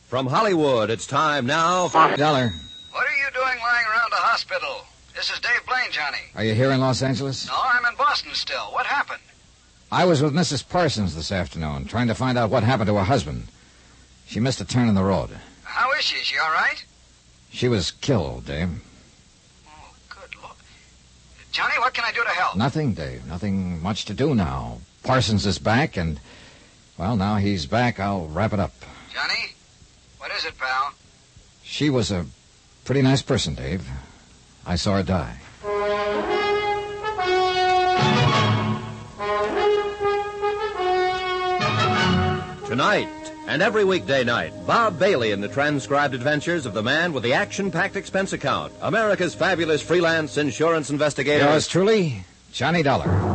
From Hollywood, it's time now for... Dollar. What are you doing lying around the hospital? This is Dave Blaine, Johnny. Are you here in Los Angeles? No, I'm in Boston still. What happened? I was with Mrs. Parsons this afternoon, trying to find out what happened to her husband. She missed a turn in the road. How is she? Is she all right? She was killed, Dave. Oh, good Lord. Johnny, what can I do to help? Nothing, Dave. Nothing much to do now. Parsons is back, and, well, now he's back, I'll wrap it up. Johnny? What is it, pal? She was a pretty nice person, Dave. I saw her die. Tonight and every weekday night, Bob Bailey in the transcribed adventures of the man with the action-packed expense account, America's fabulous freelance insurance investigator. Yours truly, Johnny Dollar.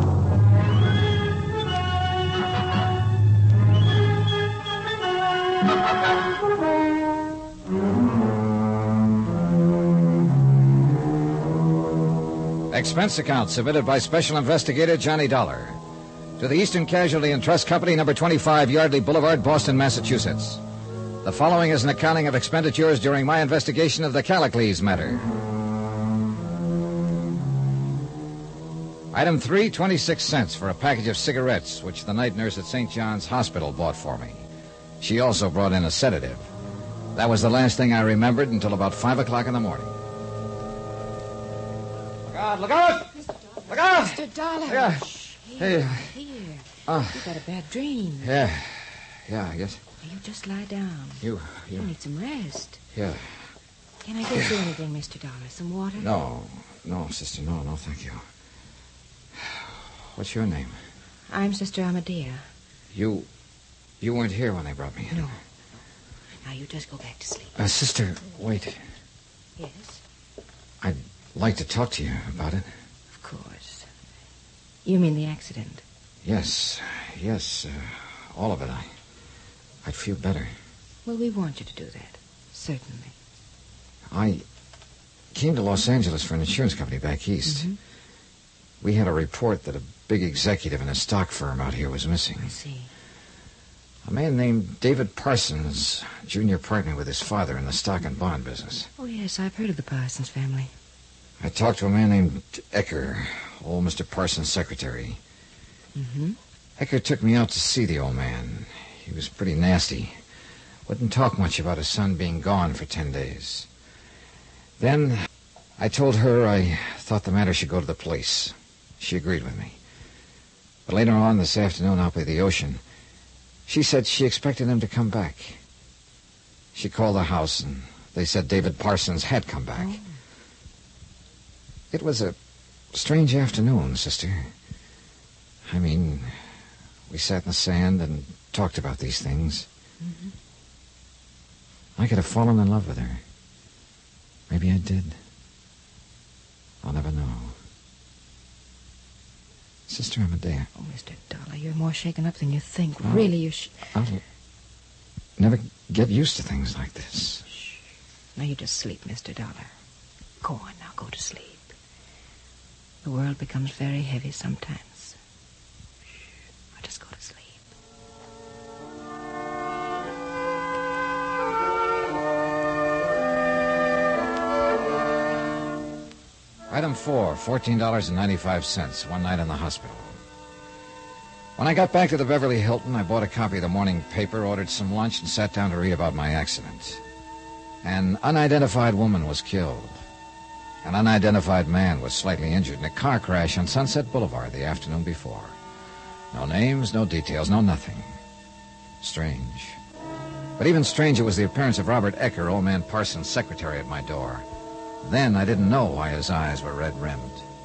Expense account submitted by Special Investigator Johnny Dollar to the Eastern Casualty and Trust Company, number 25 Yardley Boulevard, Boston, Massachusetts. The following is an accounting of expenditures during my investigation of the Callicles matter. Item 3, 26 cents for a package of cigarettes, which the night nurse at St. John's Hospital bought for me. She also brought in a sedative. That was the last thing I remembered until about 5 o'clock in the morning. Look out! Look out! Look out! Mr. Dollar. Yeah. Here. Hey. You got a bad dream. Yeah, I guess. You just lie down. You need some rest. Yeah. Can I get you anything, Mr. Dollar? Some water? No, sister, no, thank you. What's your name? I'm Sister Amadea. You weren't here when they brought me in. No. Now you just go back to sleep. Sister, wait. Yes? I'd like to talk to you about it. Of course. You mean the accident? Yes, all of it. I'd feel better. Well, we want you to do that. Certainly. I came to Los Angeles for an insurance company back east. Mm-hmm. We had a report that a big executive in a stock firm out here was missing. I see. A man named David Parsons, junior partner with his father in the stock and bond business. Oh, yes, I've heard of the Parsons family. I talked to a man named Ecker, old Mr. Parsons' secretary. Mm-hmm. Ecker took me out to see the old man. He was pretty nasty. Wouldn't talk much about his son being gone for 10 days. Then I told her I thought the matter should go to the police. She agreed with me. But later on this afternoon out by the ocean, she said she expected him to come back. She called the house, and they said David Parsons had come back. Oh. It was a strange afternoon, sister. I mean, we sat in the sand and talked about these things. Mm-hmm. I could have fallen in love with her. Maybe I did. I'll never know. Sister Amadea. Oh, Mr. Dollar, you're more shaken up than you think. Really, you I'll never get used to things like this. Shh. Now you just sleep, Mr. Dollar. Go on now, go to sleep. The world becomes very heavy sometimes. Shh. Now just go to sleep. Item 4, $14.95, one night in the hospital. When I got back to the Beverly Hilton, I bought a copy of the morning paper, ordered some lunch, and sat down to read about my accident. An unidentified woman was killed. An unidentified man was slightly injured in a car crash on Sunset Boulevard the afternoon before. No names, no details, no nothing. Strange. But even stranger was the appearance of Robert Ecker, old man Parsons' secretary, at my door. Then I didn't know why his eyes were red-rimmed.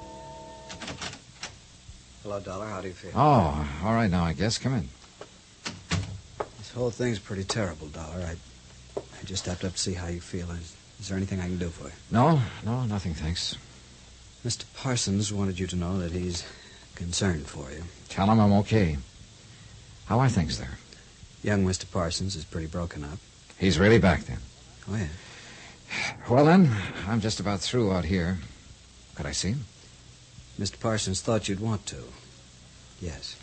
Hello, Dollar. How do you feel? Oh, all right now, I guess. Come in. This whole thing's pretty terrible, Dollar. I just stepped up to see how you feel. Is there anything I can do for you? No, nothing, thanks. Mr. Parsons wanted you to know that he's concerned for you. Tell him I'm okay. How are things there? Young Mr. Parsons is pretty broken up. He's really back then? Oh, yeah. Well, then, I'm just about through out here. Could I see him? Mr. Parsons thought you'd want to. Yes.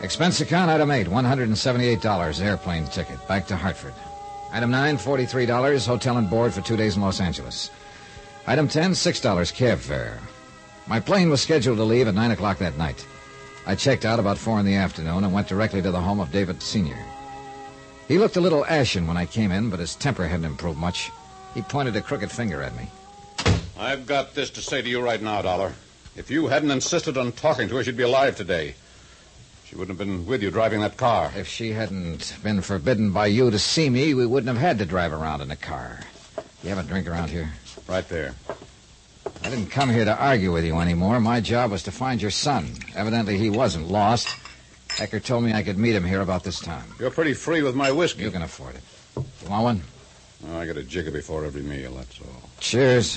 Expense account, item 8, $178, airplane ticket, back to Hartford. Item 9, $43, hotel and board for 2 days in Los Angeles. Item 10, $6 cab fare. My plane was scheduled to leave at 9 o'clock that night. I checked out about 4 in the afternoon and went directly to the home of David Sr. He looked a little ashen when I came in, but his temper hadn't improved much. He pointed a crooked finger at me. I've got this to say to you right now, Dollar. If you hadn't insisted on talking to her, she'd be alive today. She wouldn't have been with you driving that car. If she hadn't been forbidden by you to see me, we wouldn't have had to drive around in a car. You have a drink around here? Right there. I didn't come here to argue with you anymore. My job was to find your son. Evidently, he wasn't lost. Ecker told me I could meet him here about this time. You're pretty free with my whiskey. You can afford it. You want one? Oh, I get a jigger before every meal, that's all. Cheers.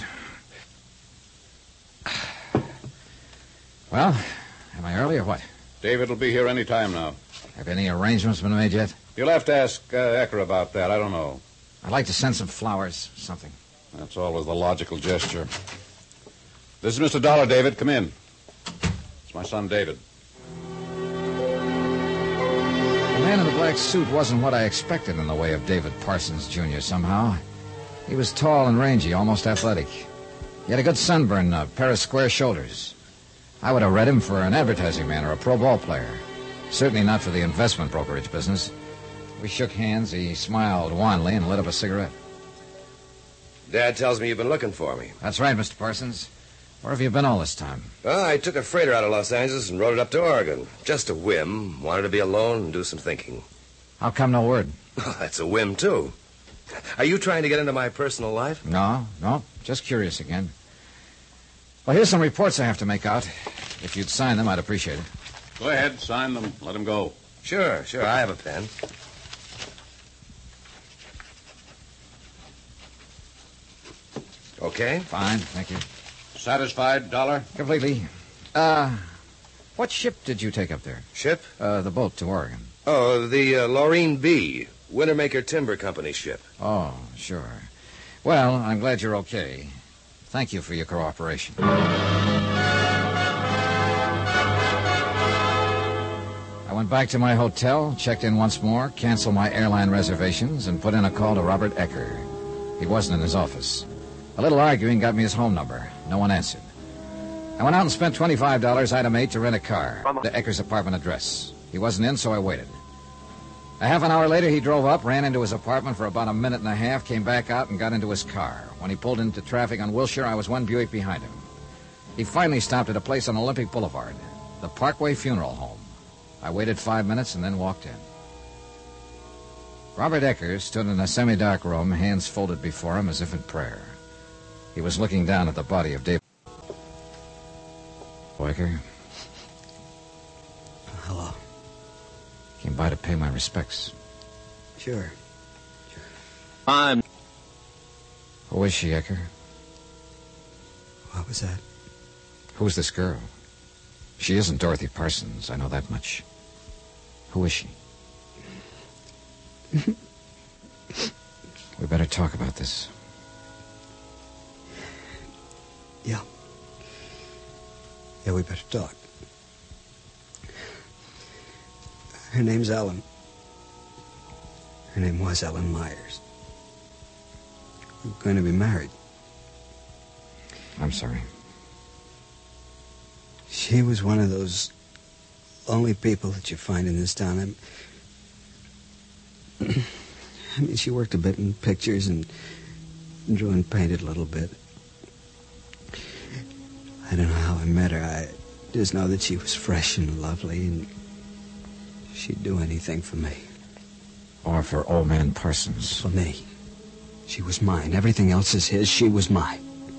Well, am I early or what? David will be here any time now. Have any arrangements been made yet? You'll have to ask Ecker about that. I don't know. I'd like to send some flowers, something. That's always the logical gesture. This is Mr. Dollar, David. Come in. It's my son, David. The man in the black suit wasn't what I expected in the way of David Parsons, Jr., somehow. He was tall and rangy, almost athletic. He had a good sunburn, a pair of square shoulders. I would have read him for an advertising man or a pro ball player. Certainly not for the investment brokerage business. We shook hands. He smiled wanly and lit up a cigarette. Dad tells me you've been looking for me. That's right, Mr. Parsons. Where have you been all this time? Well, I took a freighter out of Los Angeles and rode it up to Oregon. Just a whim. Wanted to be alone and do some thinking. How come no word? That's a whim, too. Are you trying to get into my personal life? No. Just curious again. Well, here's some reports I have to make out. If you'd sign them, I'd appreciate it. Go ahead, sign them. Let him go. Sure. I have a pen. Okay? Fine, thank you. Satisfied, Dollar? Completely. What ship did you take up there? Ship? The boat to Oregon. Oh, the Laureen B. Wintermaker Timber Company ship. Oh, sure. Well, I'm glad you're okay. Thank you for your cooperation. I went back to my hotel, checked in once more, canceled my airline reservations, and put in a call to Robert Ecker. He wasn't in his office. A little arguing got me his home number. No one answered. I went out and spent $25, item 8, to rent a car. To Ecker's apartment address. He wasn't in, so I waited. A half an hour later, he drove up, ran into his apartment for about a minute and a half, came back out and got into his car. When he pulled into traffic on Wilshire, I was one Buick behind him. He finally stopped at a place on Olympic Boulevard, the Parkway Funeral Home. I waited 5 minutes and then walked in. Robert Ecker stood in a semi-dark room, hands folded before him as if in prayer. He was looking down at the body of David. Ecker. Hello. Came by to pay my respects. Sure. Who is she, Ecker? What was that? Who's this girl? She isn't Dorothy Parsons, I know that much. Who is she? We better talk about this. Yeah, we better talk. Her name's Ellen. Her name was Ellen Myers. We're going to be married. I'm sorry. She was one of those lonely people that you find in this town. I mean, she worked a bit in pictures and drew and painted a little bit. I don't know how I met her. I just know that she was fresh and lovely, and she'd do anything for me. Or for old man Parsons. For me. She was mine. Everything else is his. She was mine.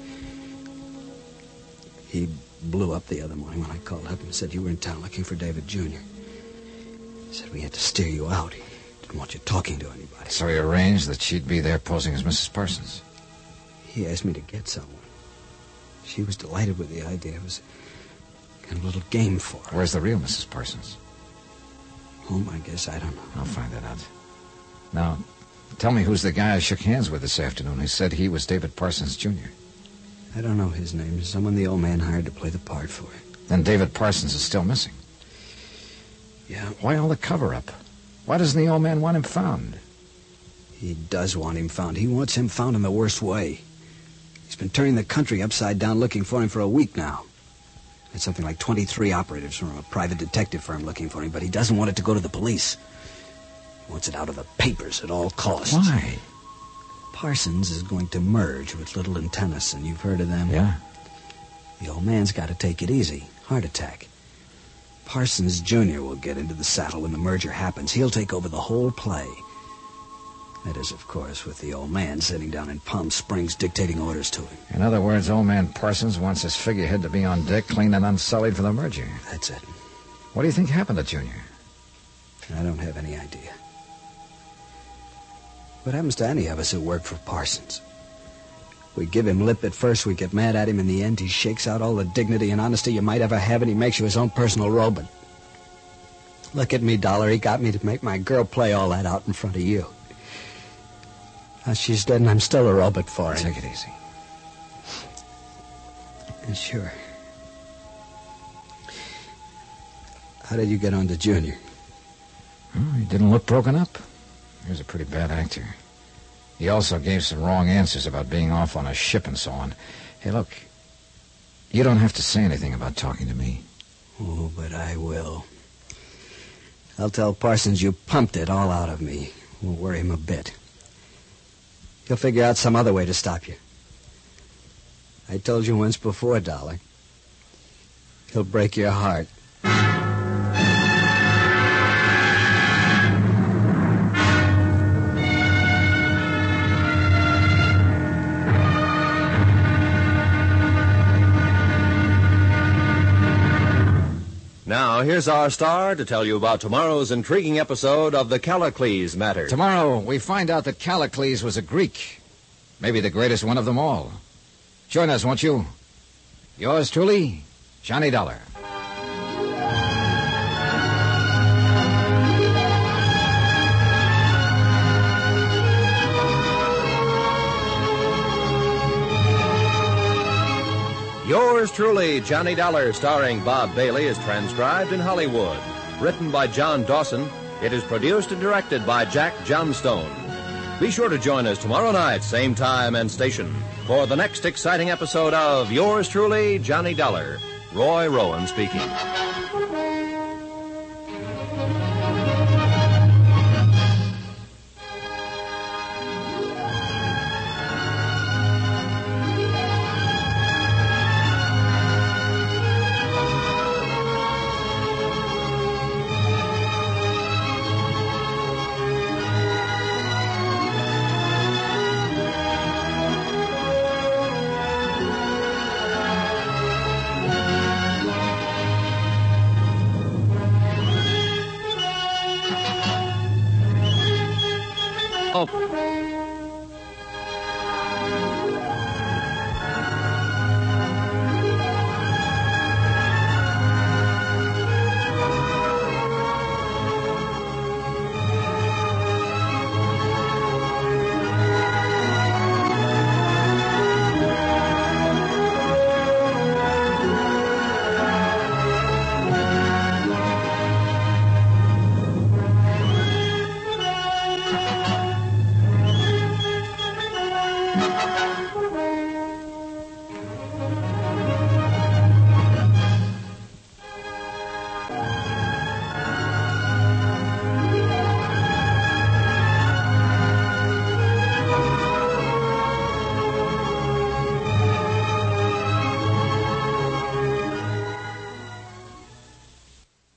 He blew up the other morning when I called up and said you were in town looking for David Jr. He said we had to steer you out. He didn't want you talking to anybody. So he arranged that she'd be there posing as Mrs. Parsons. He asked me to get someone. She was delighted with the idea. It was kind of a little game for her. Where's the real Mrs. Parsons? Whom, I guess, I don't know. I'll find that out. Now, tell me who's the guy I shook hands with this afternoon who said he was David Parsons, Jr. I don't know his name. Someone the old man hired to play the part for him. Then David Parsons is still missing. Yeah? Why all the cover-up? Why doesn't the old man want him found? He does want him found. He wants him found in the worst way. He's been turning the country upside down looking for him for a week now. There's something like 23 operatives from a private detective firm looking for him, but he doesn't want it to go to the police. He wants it out of the papers at all costs. Why? Parsons is going to merge with Little and Tennyson. You've heard of them? Yeah. The old man's got to take it easy. Heart attack. Parsons Jr. will get into the saddle when the merger happens. He'll take over the whole play. That is, of course, with the old man sitting down in Palm Springs dictating orders to him. In other words, old man Parsons wants his figurehead to be on deck, clean and unsullied for the merger. That's it. What do you think happened to Junior? I don't have any idea. What happens to any of us who work for Parsons? We give him lip at first, we get mad at him. In the end, he shakes out all the dignity and honesty you might ever have, and he makes you his own personal robot. Look at me, Dollar. He got me to make my girl play all that out in front of you. Now she's dead, and I'm still a robot for him. Take it easy. Sure. How did you get on to Junior? Well, he didn't look broken up. He was a pretty bad actor. He also gave some wrong answers about being off on a ship and so on. Hey, look, you don't have to say anything about talking to me. Oh, but I will. I'll tell Parsons you pumped it all out of me. Won't worry him a bit. He'll figure out some other way to stop you. I told you once before, Dollar. He'll break your heart. Now, here's our star to tell you about tomorrow's intriguing episode of The Callicles Matter. Tomorrow, we find out that Callicles was a Greek. Maybe the greatest one of them all. Join us, won't you? Yours truly, Johnny Dollar. Yours truly, Johnny Dollar, starring Bob Bailey, is transcribed in Hollywood. Written by John Dawson, it is produced and directed by Jack Johnstone. Be sure to join us tomorrow night, same time and station, for the next exciting episode of Yours truly, Johnny Dollar. Roy Rowan speaking. Oh.